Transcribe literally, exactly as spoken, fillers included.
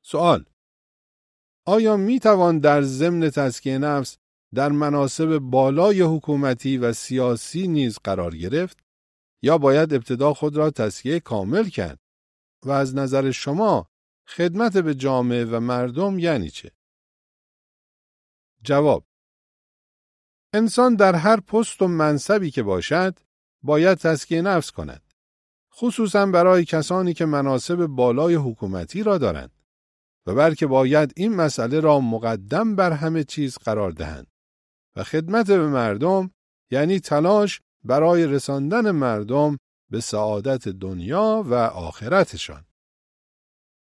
سوال: آیا می توان در ضمن تزکیه نفس در مناصب بالای حکومتی و سیاسی نیز قرار گرفت یا باید ابتدا خود را تزکیه کامل کرد؟ و از نظر شما خدمت به جامعه و مردم یعنی چه؟ جواب: انسان در هر پست و منصبی که باشد باید تزکیه نفس کند، خصوصا برای کسانی که مناصب بالای حکومتی را دارند و بلکه باید این مسئله را مقدم بر همه چیز قرار دهند و خدمت به مردم یعنی تلاش برای رساندن مردم به سعادت دنیا و آخرتشان.